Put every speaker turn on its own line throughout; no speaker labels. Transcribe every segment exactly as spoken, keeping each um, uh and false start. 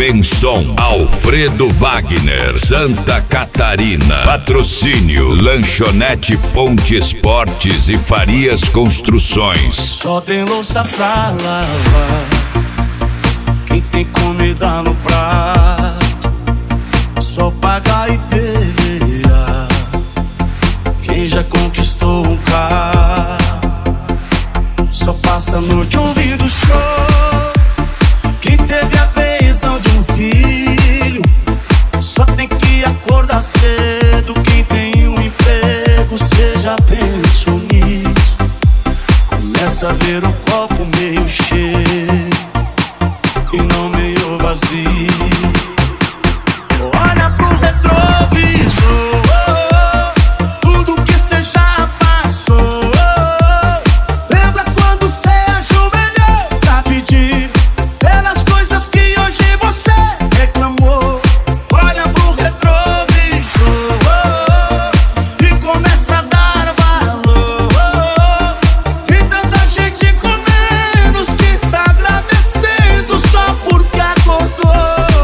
Dimensom Alfredo Wagner, Santa Catarina. Patrocínio Lanchonete Ponte Esportes e Farias Construções.
Só tem louça pra lavar, quem tem comida no prato, só paga e perderá quem já conquistou um carro. Só passa a noite ouvindo show, quem teve a bênção de um filho, só tem que acordar cedo. Quem tem um emprego, cê já pensou nisso? Começa a ver o copo meio cheio e não meio vazio. Olha pro retrovisor, tudo que cê já passou. Lembra quando cê ajoelhou pra pedir pelas coisas que hoje você reclamou? Olha pro retrovisor e começa a dar valor. Tem tanta gente com menos que tá agradecendo só porque acordou.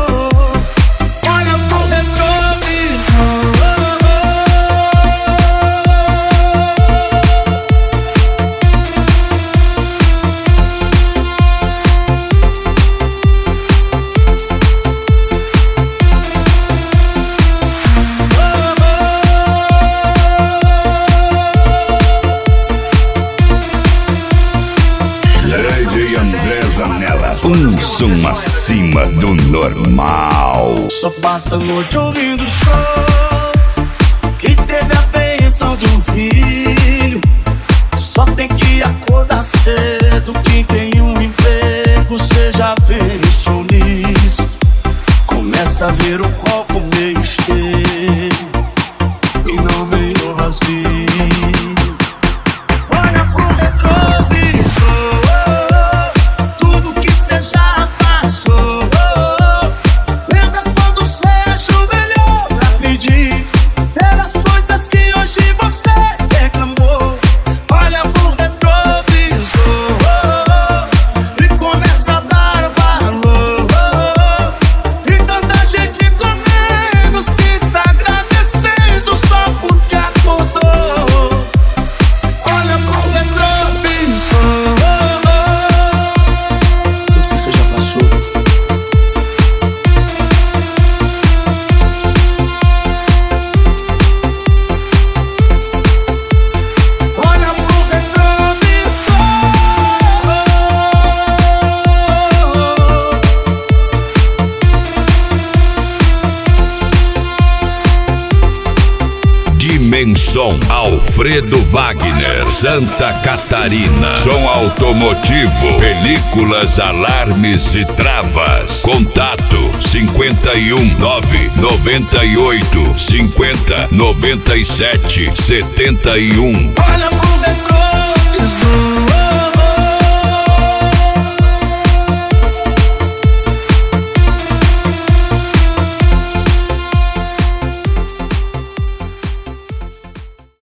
Olha pro retrovisor.
Grande André Zanella, um som acima do normal.
Só passa a noite ouvindo show, que teve a bênção de um filho, só tem que acordar cedo. Quem tem um emprego, cê já pensou nisso? Começa a ver o copo meio cheio e não meio vazio. Olha pro retrovisor, tudo que cê já passou. Lembra quando cê ajoelhou pra pedir pelas coisas que hoje você reclamou? Olha pro retrovisor e começa a dar valor. Tem tanta gente com menos que tá agradecendo só porque acordou. Olha pro retrovisor, tudo que você já passou. Olha pro retrovisor.
Dimensom Alfredo Wagner, Santa Catarina. Som automotivo, películas, alarmes e travas. Contato cinquenta e um, nove noventa e oito, cinquenta, noventa e sete, setenta e um.
Olha pro retrovisor.